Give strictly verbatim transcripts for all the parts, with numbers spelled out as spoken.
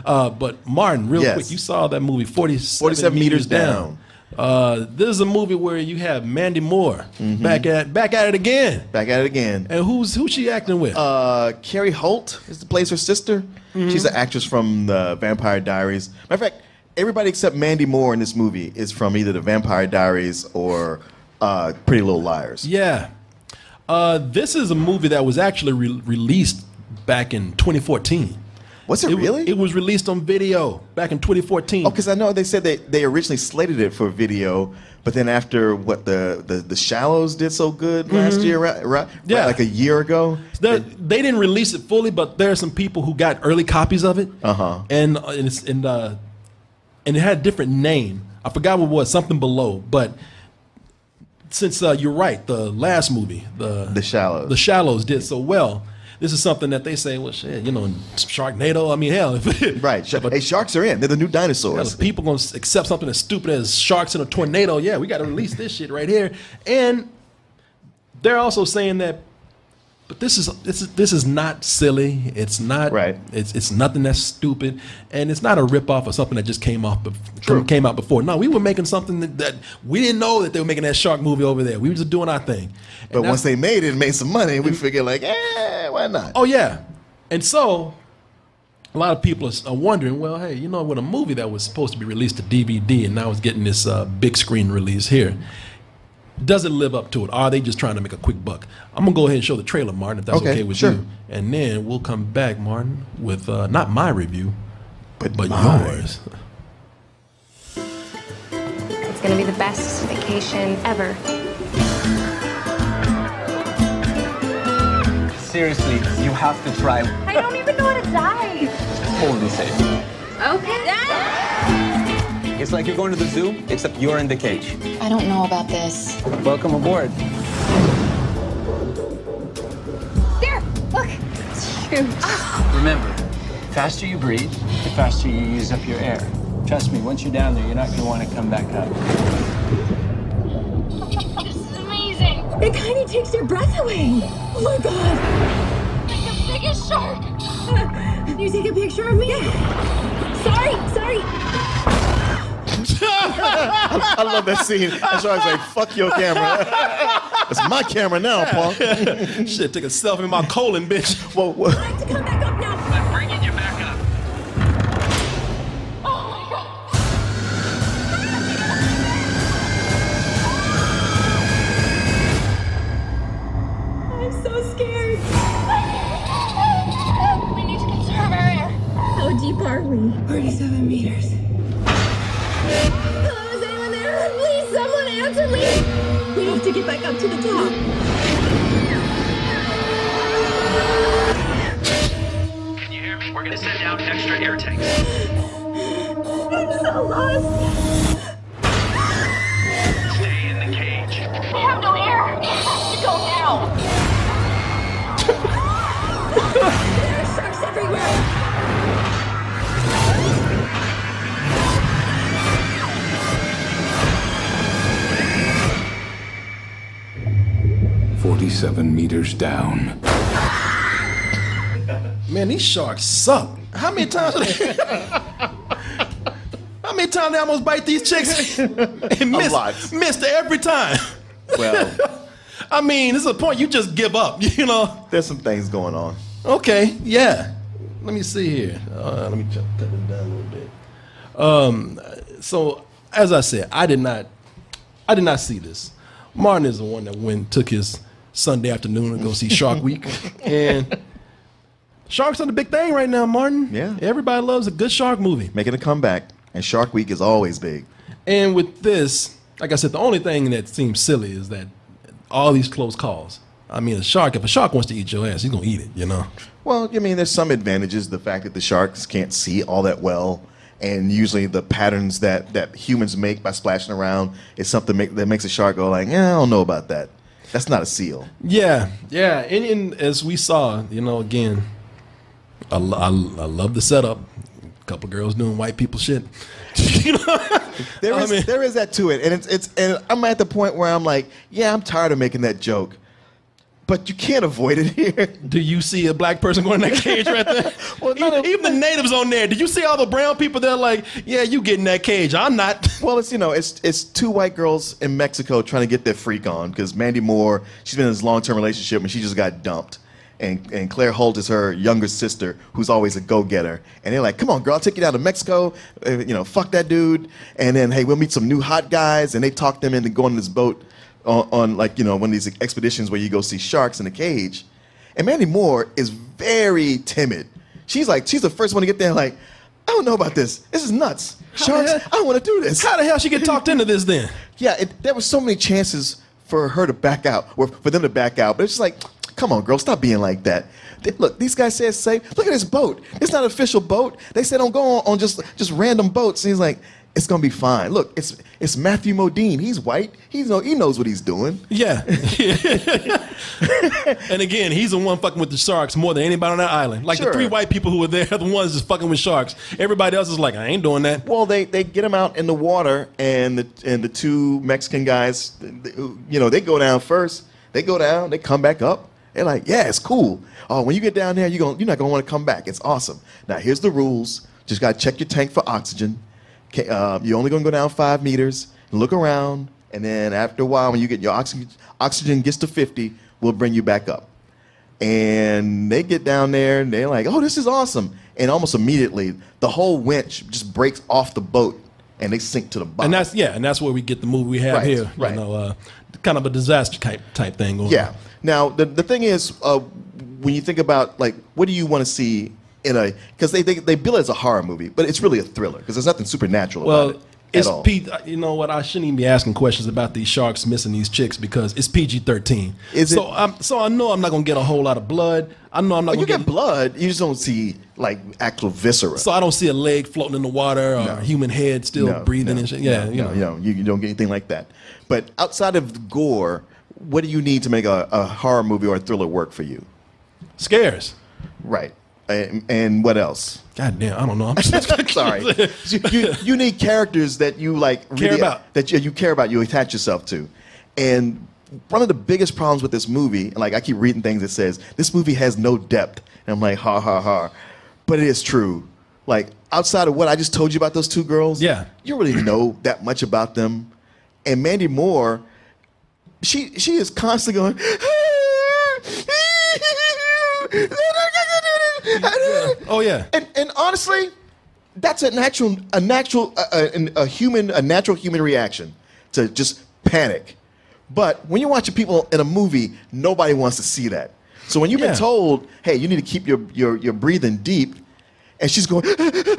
Uh, but Martin, real Yes. quick, you saw that movie forty-seven, forty-seven meters, meters down. down. Uh, this is a movie where you have Mandy Moore back at back at it again. Back at it again. And who's who's she acting with? Uh, Carrie Holt is plays her sister. She's an actress from the Vampire Diaries. Matter of fact, everybody except Mandy Moore in this movie is from either the Vampire Diaries or uh, Pretty Little Liars. Yeah. Uh, this is a movie that was actually re- released back in twenty fourteen. Was it, It, really? It was released on video back in twenty fourteen. Oh, because I know they said they, they originally slated it for video, but then after what the the, the Shallows did so good last year, right, right, Yeah. right, like a year ago. They, they didn't release it fully, but there are some people who got early copies of it. Uh-huh. And uh, and it's and uh, and it had a different name. I forgot what it was, something below. But since uh, you're right, the last movie, the The Shallows. the Shallows did so well. This is something that they say, well, shit, you know, Sharknado. I mean, hell, if Right. Sh- but hey, sharks are in. They're the new hell, dinosaurs. if people gonna accept something as stupid as sharks in a tornado, yeah, we got to release this shit right here. And they're also saying that, but this is this is this is not silly. It's not Right. It's it's nothing that's stupid, and it's not a ripoff of something that just came off bef- True. came out before. No, we were making something that, that we didn't know that they were making that shark movie over there. We were just doing our thing. And But that's- once they made it and made some money, we figured like, eh, why not? Oh yeah, and so a lot of people are, are wondering, well, hey, you know, with a movie that was supposed to be released to D V D and now it's getting this uh, big screen release here, does it live up to it? Are they just trying to make a quick buck? I'm gonna go ahead and show the trailer, Martin, if that's okay, Okay, with sure. you, and then we'll come back, Martin, with uh, not my review, But, but mine. yours. It's gonna be the best vacation ever. Seriously, you have to try. I don't even know how to dive. Totally safe. Okay. It's like you're going to the zoo, except you're in the cage. I don't know about this. Welcome aboard. There, look. It's huge. Remember, the faster you breathe, the faster you use up your air. Trust me, once you're down there, you're not going to want to come back up. This is amazing. It kind of takes your breath away. Oh my god. Like the biggest shark. Can you take a picture of me? Sorry, sorry. I love that scene. That's why I was like, fuck your camera. It's my camera now, punk. Shit, take a selfie in my colon, bitch. Whoa, whoa. I have to come back up now. I'm bringing you back up. Oh my god. I'm so scared. We need to conserve our air. How deep are we? forty-seven meters. Hello, is anyone there? Please, someone answer me. We have to get back up to the top. Can you hear me? We're going to send out extra air tanks. I'm so lost. Stay in the cage. We have no air. It has to go now. There are sharks everywhere. forty-seven meters down. Man, these sharks suck. How many times? How many times they almost bite these chicks and miss, lot. missed every time? Well, I mean, this is a point you just give up, you know? there's some things going on. Okay, yeah. Let me see here. Uh, let me cut cut it down a little bit. Um, so, as I said, I did not, I did not see this. Martin is the one that went took his Sunday afternoon to go see Shark Week, and sharks are the big thing right now, Martin. Yeah. Everybody loves a good shark movie. Making a comeback. And Shark Week is always big. And with this, like I said, the only thing that seems silly is that all these close calls. I mean, a shark, if a shark wants to eat your ass, he's going to eat it, you know? Well, I mean, there's some advantages. The fact that the sharks can't see all that well, and usually the patterns that, that humans make by splashing around is something make, that makes a shark go like, yeah, I don't know about that. That's not a seal. Yeah, yeah. And, and as we saw, you know, again, I, lo- I, I love the setup. A couple girls doing white people shit. You know? There I is mean- there is that to it, and it's it's and I'm at the point where I'm like, yeah, I'm tired of making that joke. but you can't avoid it here. Do you see a black person going in that cage right there? Well, none even, of- even the natives on there. Did you see all the brown people? They're like, yeah, you get in that cage. I'm not. Well, it's you know, it's it's two white girls in Mexico trying to get their freak on because Mandy Moore, she's been in this long term relationship and she just got dumped. And, and Claire Holt is her younger sister, who's always a go-getter. And they're like, come on, girl, I'll take you down to Mexico. Uh, you know, fuck that dude. And then, hey, we'll meet some new hot guys. And they talk them into going on this boat on, on, like, you know, one of these expeditions where you go see sharks in a cage. And Mandy Moore is very timid. She's like, she's the first one to get there like, I don't know about this. This is nuts. Sharks, the hell- I don't want to do this. How the hell she get talked into this then? Yeah, it, there were so many chances for her to back out, or for them to back out. But it's just like, come on, girl, stop being like that. They, look, these guys say it's safe. Look at this boat. It's not an official boat. They said don't go on, on just just random boats. And he's like, it's gonna be fine. Look, it's it's Matthew Modine. He's white. He's no, he knows what he's doing. Yeah. And again, he's the one fucking with the sharks more than anybody on that island. Like Sure. the three white people who were there are the ones just fucking with sharks. Everybody else is like, I ain't doing that. Well, they, they get him out in the water, and the and the two Mexican guys, they- you know, they go down first. They go down. They come back up. They're like, yeah, it's cool. Oh, when you get down there, you're gonna, you're not gonna want to come back. It's awesome. Now here's the rules. Just gotta check your tank for oxygen. Okay, uh, you're only gonna go down five meters. Look around, and then after a while, when you get your oxygen oxygen gets to fifty, we'll bring you back up. And they get down there, and they're like, oh, this is awesome. And almost immediately, the whole winch just breaks off the boat, and they sink to the bottom. And that's yeah, and that's where we get the movie we have Right, here. right. You know, uh, kind of a disaster type type thing going Yeah. on. Now the the thing is, uh, when you think about like, what do you want to see in a? Because they, they they bill it as a horror movie, but it's really a thriller because there's nothing supernatural Well, about it it's at all. P. You know what? I shouldn't even be asking questions about these sharks missing these chicks because it's P G thirteen. Is so it- I'm so I know I'm not gonna get a whole lot of blood. I know I'm not Oh, you gonna get blood, you just don't see like actual viscera. So I don't see a leg floating in the water or No. a human head still No, breathing no, and shit. Yeah, no, you no, know. you, know you, you don't get anything like that. But outside of the gore, what do you need to make a, a horror movie or a thriller work for you? Scares. Right. And, and what else? God damn, I don't know. I'm just Sorry. you, you, you need characters that you like Care really, about. that you, you care about, you attach yourself to. And one of the biggest problems with this movie, and like I keep reading things that says this movie has no depth. And I'm like, ha ha ha. But it is true. Like outside of what I just told you about those two girls, Yeah. you don't really know that much about them. And Mandy Moore, she she is constantly going Oh yeah. and and honestly, that's a natural a natural a, a, a human a natural human reaction to just panic. But when you're watching people in a movie, nobody wants to see that. So when you've Yeah. been told, hey, you need to keep your your your breathing deep, and she's going,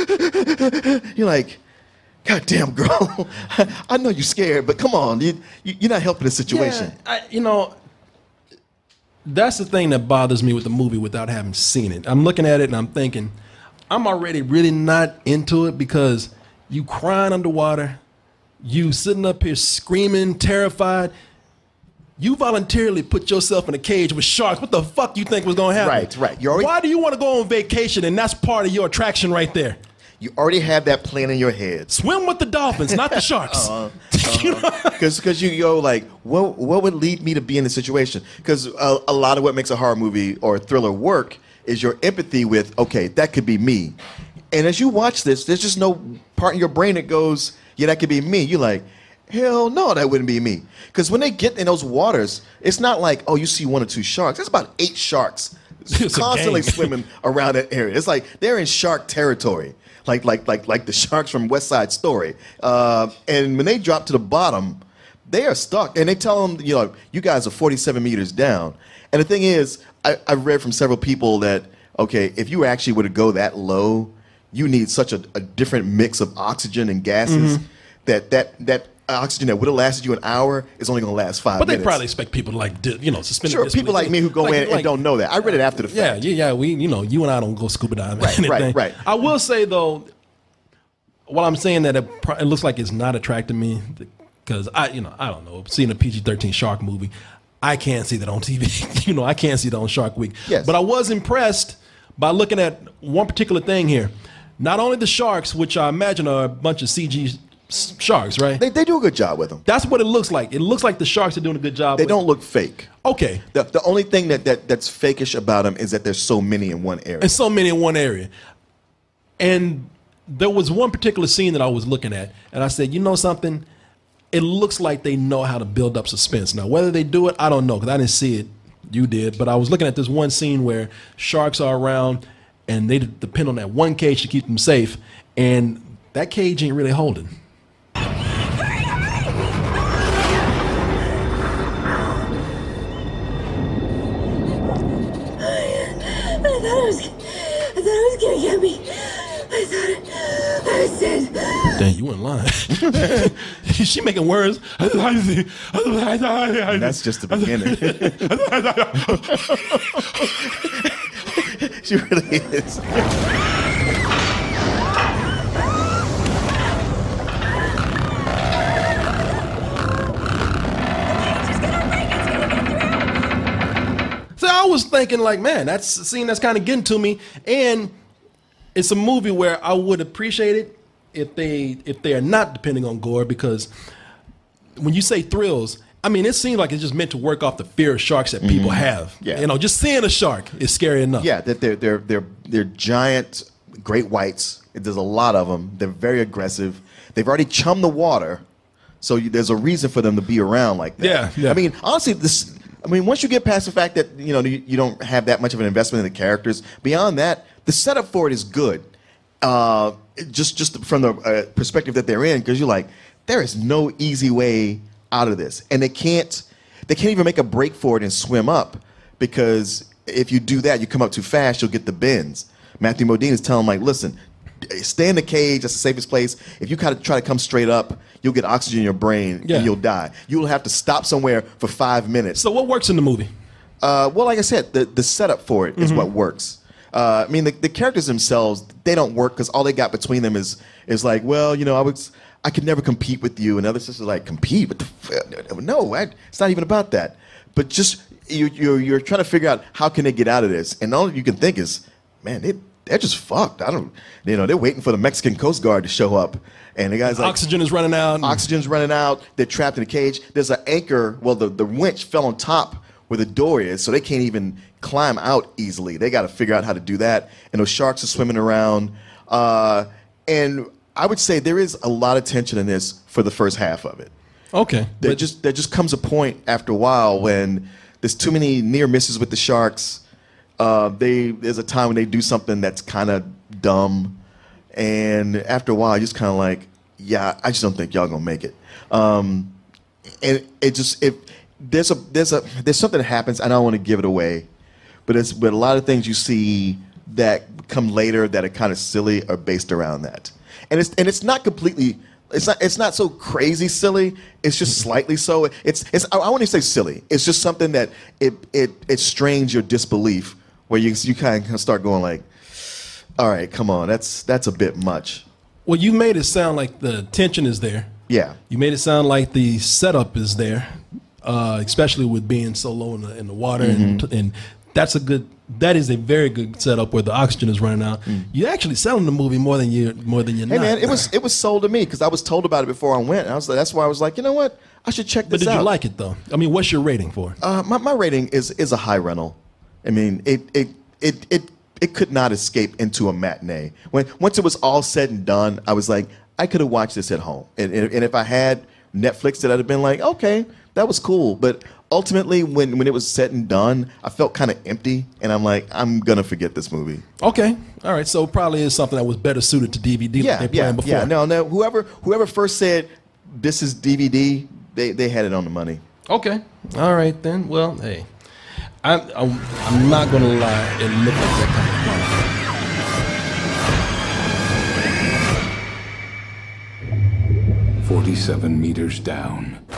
you're like, God damn, girl, I know you're scared, but come on, you, you you're not helping the situation. Yeah, I, you know, that's the thing that bothers me with the movie without having seen it. I'm looking at it and I'm thinking, I'm already really not into it because you crying underwater, you sitting up here screaming, terrified. You voluntarily put yourself in a cage with sharks. What the fuck you think was going to happen? Right, right. You already- Why do you want to go on vacation and that's part of your attraction right there? You already have that plan in your head. Swim with the dolphins, not the sharks. You know? Because you go like, what what would lead me to be in this situation? Because a, a lot of what makes a horror movie or a thriller work is your empathy with, okay, that could be me. And as you watch this, there's just no part in your brain that goes, yeah, that could be me. You're like, hell no, that wouldn't be me. Because when they get in those waters, it's not like, oh, you see one or two sharks. There's about eight sharks It's a constantly gang. swimming around that area. It's like they're in shark territory. Like, like, like, like the sharks from West Side Story. Uh, and when they drop to the bottom, they are stuck. And they tell them, you know, you guys are forty-seven meters down. And the thing is, I, I've read from several people that, okay, if you actually were to go that low, you need such a, a different mix of oxygen and gases Mm-hmm. that that that oxygen that would have lasted you an hour is only going to last five But they minutes. probably expect people to like, di- you know, suspend. Sure, people like me who go in and don't know that. I read it after the Yeah, fact. yeah, yeah. We, you know, you and I don't go scuba diving. Right, or anything. right, right. I will say though, while I'm saying that it, pro- it looks like it's not attracting me because I, you know, I don't know, seeing a P G thirteen shark movie, I can't see that on T V. You know, I can't see that on Shark Week. Yes. But I was impressed by looking at one particular thing here. Not only the sharks, which I imagine are a bunch of C G s- sharks, right? They, they do a good job with them. That's what it looks like. It looks like the sharks are doing a good job. They with- don't look fake. Okay. The, the only thing that, that that's fakish about them is that there's so many in one area. And so many in one area. And there was one particular scene that I was looking at, and I said, you know something? It looks like they know how to build up suspense. Now, whether they do it, I don't know, because I didn't see it. You did. But I was looking at this one scene where sharks are around, and they depend on that one cage to keep them safe, and that cage ain't really holding. I thought it was, I thought it was gonna get me. I thought I was dead. Dang, you weren't lying. She making words. That's just the beginning. She really is. So I was thinking, like, man, that's a scene that's kind of getting to me, and it's a movie where I would appreciate it if they if they are not depending on gore, because when you say thrills, I mean, it seems like it's just meant to work off the fear of sharks that people have. Yeah. You know, just seeing a shark is scary enough. Yeah, that they're they're they're they're giant great whites. There's a lot of them. They're very aggressive. They've already chummed the water, so you, there's a reason for them to be around like that. Yeah, yeah. I mean, honestly, this. I mean, once you get past the fact that you know you, you don't have that much of an investment in the characters, beyond that, the setup for it is good. Uh, just just from the uh, perspective that they're in, because you're like, there is no easy way out of this, and they can't they can't even make a break for it and swim up, because if you do that, you come up too fast, you'll get the bends. Matthew Modine is telling them, like, listen, stay in the cage. That's the safest place. If you kind of try to come straight up, you'll get oxygen in your brain Yeah. and you'll die. You'll have to stop somewhere for five minutes. So what works in the movie? Uh, well, like I said, the, the setup for it is Mm-hmm. what works. Uh, I mean, the, the characters themselves, they don't work because all they got between them is is like, well, you know, I was I could never compete with you. And the other sister's like, compete? What the f-? No, I, it's not even about that. But just you, you're you're trying to figure out how can they get out of this, and all you can think is, man, they they're just fucked. I don't, you know, they're waiting for the Mexican Coast Guard to show up, and the guy's like, Oxygen is running out. and- oxygen's running out. They're trapped in a cage. There's an anchor. Well, the, the winch fell on top where the door is, so they can't even climb out easily. They got to figure out how to do that. And those sharks are swimming around. Uh, and I would say there is a lot of tension in this for the first half of it. Okay. There but- just there just comes a point after a while when there's too many near misses with the sharks. Uh, they there's a time when they do something that's kind of dumb, and after a while, you're just kind of like, yeah, I just don't think y'all gonna make it. Um, and it just if there's a there's a there's something that happens. I don't want to give it away, but it's but a lot of things you see that come later that are kind of silly are based around that, and it's and it's not completely. It's not. It's not so crazy silly. It's just slightly so. It's. It's. I, I wouldn't say silly. It's just something that it. It. It strains your disbelief, where you. You kind of start going like, all right, come on. That's. That's a bit much. Well, you made it sound like the tension is there. Yeah. You made it sound like the setup is there, uh, especially with being so low in the, in the water, and, and that's a good. That is a very good setup where the oxygen is running out. You're actually selling the movie more than you more than you're Hey not. man, it was. It was sold to me because I was told about it before I went. And I was. That's why I was like, you know what? I should check But this did out. you like it though? I mean, what's your rating for it? Uh, my, my rating is is a high rental. I mean, it it it it it could not escape into a matinee. When once it was all said and done, I was like, I could have watched this at home. And, and and if I had Netflix, that I'd have been like, okay, that was cool. But ultimately, when when it was said and done, I felt kind of empty, and I'm like, I'm gonna forget this movie. Okay, all right. So it probably is something that was better suited to D V D Yeah, like they yeah, planned before. yeah. No, no. Whoever whoever first said this is D V D, they they had it on the money. Okay. All right then. Well, hey, I'm I'm, I'm not gonna lie. It looked like that kind of movie. forty-seven meters down.